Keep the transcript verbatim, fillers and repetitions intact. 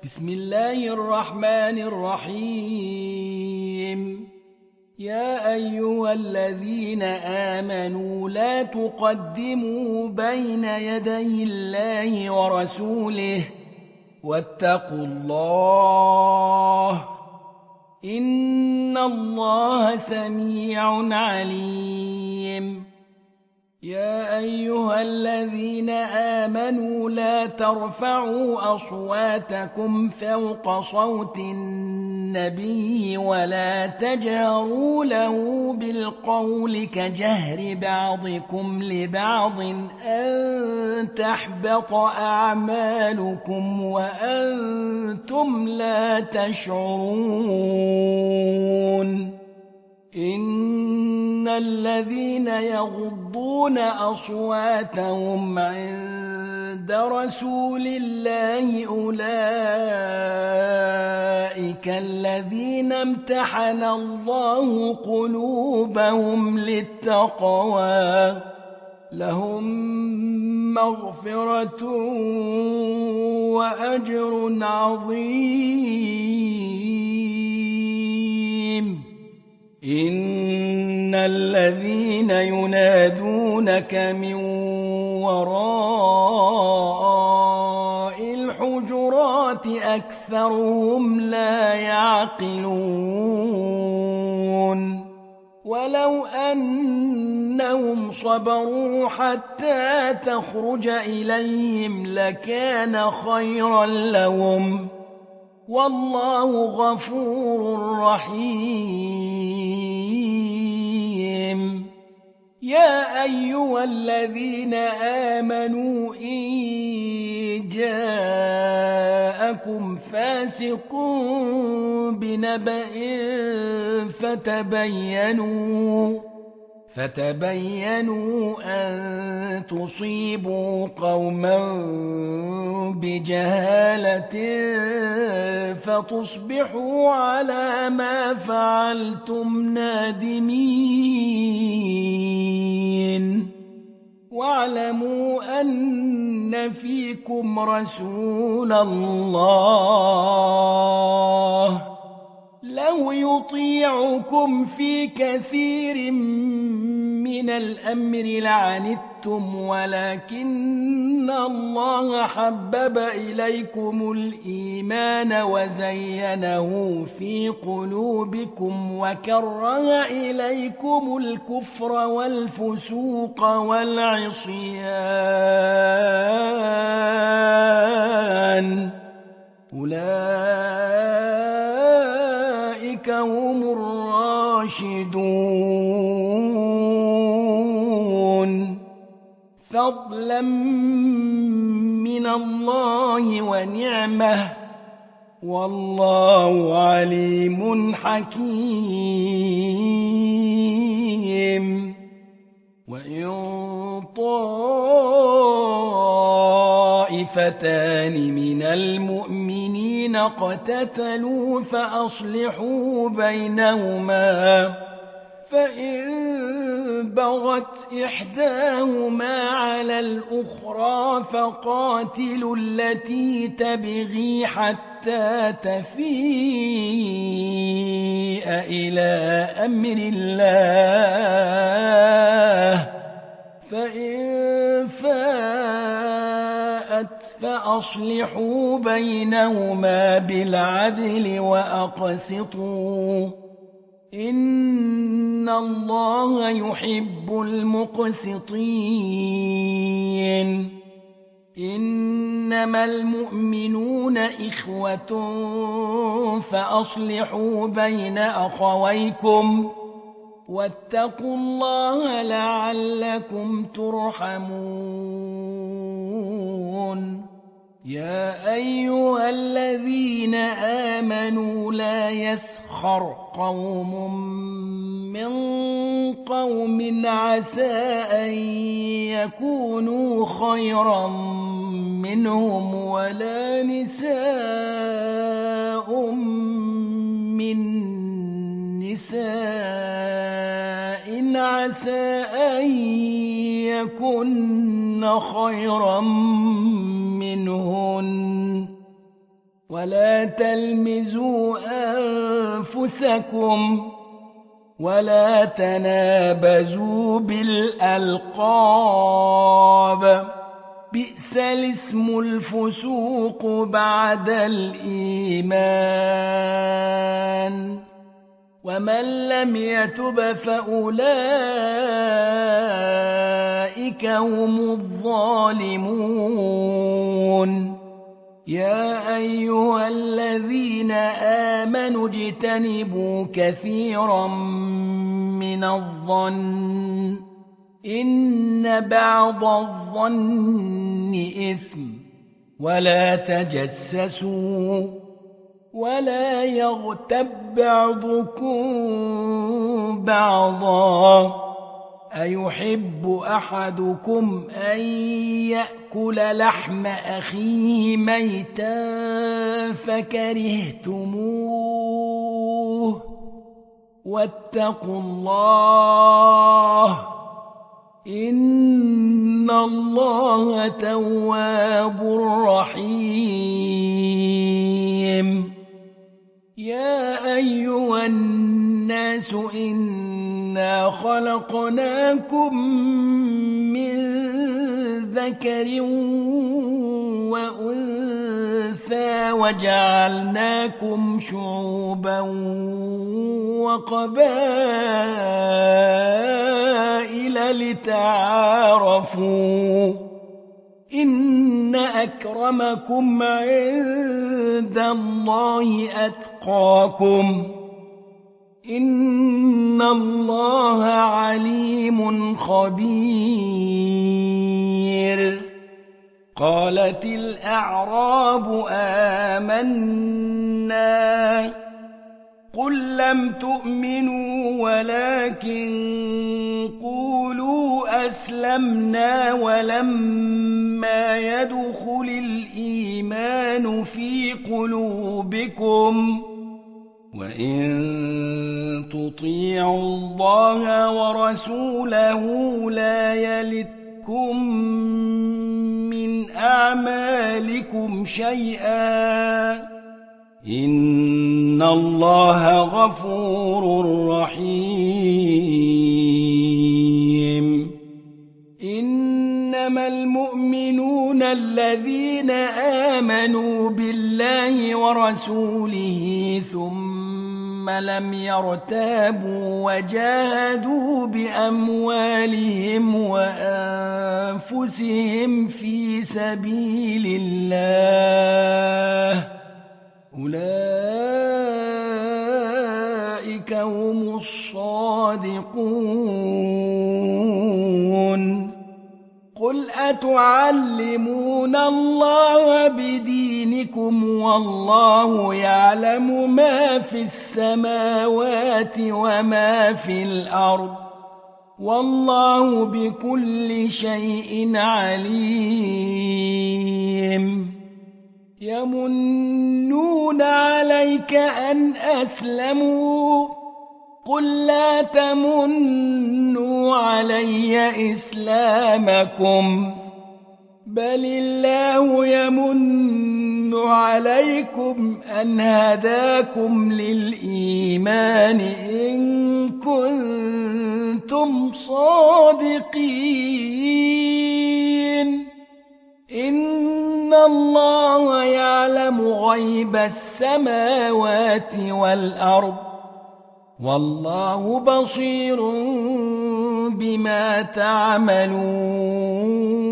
بسم الله الرحمن الرحيم يا أيها الذين آمنوا لا تقدموا بين يدي الله ورسوله واتقوا الله إن الله سميع عليم يا أيها الذين آمنوا لا ترفعوا أصواتكم فوق صوت النبي ولا تجهروا له بالقول كجهر بعضكم لبعض أن تحبط أعمالكم وأنتم لا تشعرون إن الذين يغضون أصواتهم عند رسول الله أولئك الذين امتحن الله قلوبهم للتقوى لهم مغفرة وأجر عظيم إن الذين ينادونك من وراء الحجرات أكثرهم لا يعقلون ولو أنهم صبروا حتى تخرج إليهم لكان خيرا لهم والله غفور رحيم يا أيها الذين آمنوا إن جاءكم فاسق بنبأ فتبينوا فتبينوا أن تصيبوا قوما بجهالة فتصبحوا على ما فعلتم نادمين واعلموا أن فيكم رسول الله لو يطيعكم في كثير من الأمر لعنتم ولكن الله حبب إليكم الإيمان وزينه في قلوبكم وكره إليكم الكفر والفسوق والعصيان أولئك هم الراشدون فضلا من الله ونعمه والله عليم حكيم وإن طائفتان من المؤمنين اقتتلوا فأصلحوا بينهما فإن بغت إحداهما على الأخرى فقاتلوا التي تبغي حتى تفيء إلى أمر الله فإن فاءت فأصلحوا بينهما بالعدل وأقسطوا إن الله يحب المقسطين إنما المؤمنون إخوة فأصلحوا بين أخويكم واتقوا الله لعلكم ترحمون يا أيها الذين آمنوا لا يسخر قوم من قوم عسى أن يكونوا خيرا منهم ولا نساء من نساء عسى أن يكن خيرا منهن ولا تلمزوا أنفسكم ولا تنابزوا بالألقاب بئس الاسم الفسوق بعد الإيمان ومن لم يتب فأولئك هم الظالمون يا أيها الذين آمنوا اجتنبوا كثيرا من الظن إن بعض الظن إثم ولا تجسسوا ولا يغتب بعضكم بعضا أيحب أحدكم أن يأكل لحم أخيه ميتا فكرهتموه واتقوا الله إن الله تواب رحيم يا أيها الناس إنا خلقناكم من ذكر وأنثى وجعلناكم شعوبا وقبائل لتعارفوا إن أكرمكم عند الله أتقاكم إن الله عليم خبير قالت الأعراب آمنا قل لم تؤمنوا ولكن قولوا أسلمنا ولما يدخل الإيمان في قلوبكم وإن تطيعوا الله ورسوله لا يلتكم من أعمالكم شيئا إن الله غفور رحيم إنما المؤمنون الذين آمنوا بالله ورسوله ثم لم يرتابوا وجاهدوا بأموالهم وأنفسهم في سبيل الله أولئك هم الصادقون قل أتعلمون الله بدينكم والله يعلم ما في السماوات وما في الأرض والله بكل شيء عليم يمنون عليك أن أسلموا قل لا تمنوا علي إسلامكم بل الله يمن عليكم أن هداكم للإيمان إن كنتم صادقين إن الله يعلم غيب السماوات والأرض والله بصير بما تعملون